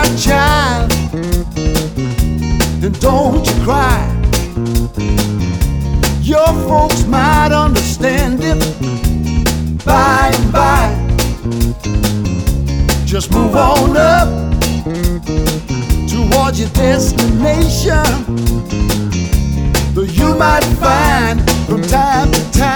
child, and don't you cry. Your folks might understand it by and by. Just move on up towards your destination. Though you might find from time to time